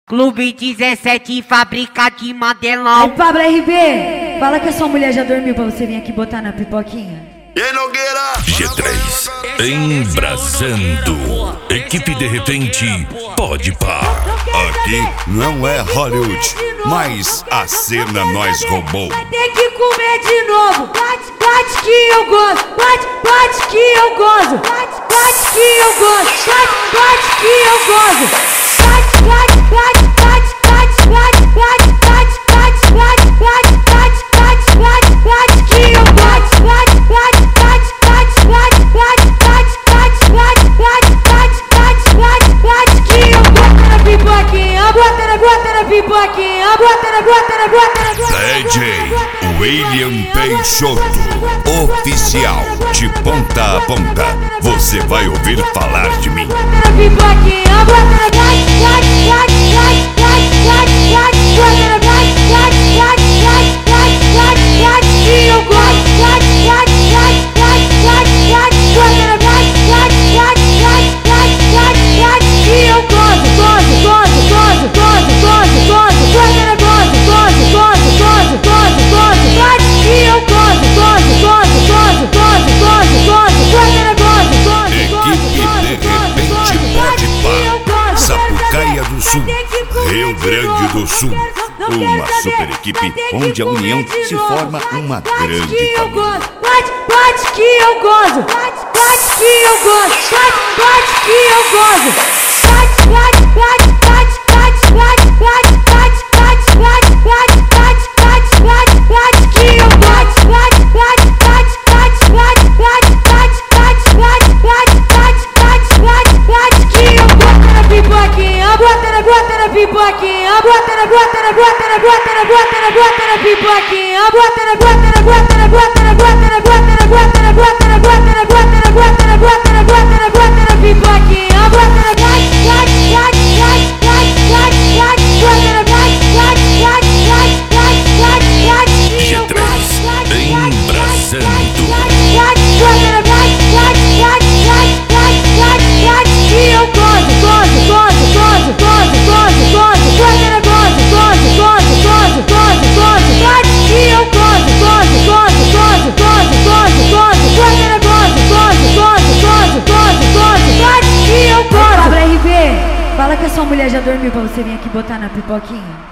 Clube 17, fábrica de Aí, Madelão. Pablo RB, fala que a sua mulher já dormiu pra você vir aqui botar na pipoquinha. G3, embrasando. Equipe de repente, pode pá. Aqui não é Hollywood, mas a cena nós roubou. Vai ter que comer de novo. Bate, bate que eu gosto. Bate, bate que eu gosto. Bate, bate que eu gosto. Bate, bate que eu gosto. Bate, bate, bate, bate, bate, bate, bate, bate, bate, bate, bate, bate, bate, bate que eu gosto. Bate, bate, bate, bate, bate, bate, bate, bate, bate, bate, bate, bate, bate que eu gosto. Na pipoquinha, bota na pipoquinha, bota na DJ William Peixoto, oficial de ponta a ponta. Você vai ouvir falar de mim. Bota na pipoquinha, bota na que eu gosto. Que eu Sapucaia do Sul, Rio Grande do Sul. Uma super equipe onde a união se forma uma grande família. Bate, bate que eu gosto. Bate, bate que eu gosto. Bate, bate que eu gosto. Bate, bate, bate, bate, bate, bate, bate, bate, bate, bate, bate, bate, bate, bate que eu gosto. Bate, bate, bate, bate, bate, bate, bate, bate, bate, bate, bate, bate, bate que eu gosto. Na pipoquinha, bota na pipoquinha, bota na pipoquinha, bota na pipoquinha, G3, embrasando. Fala que a sua mulher já dormiu pra você vir aqui botar na pipoquinha.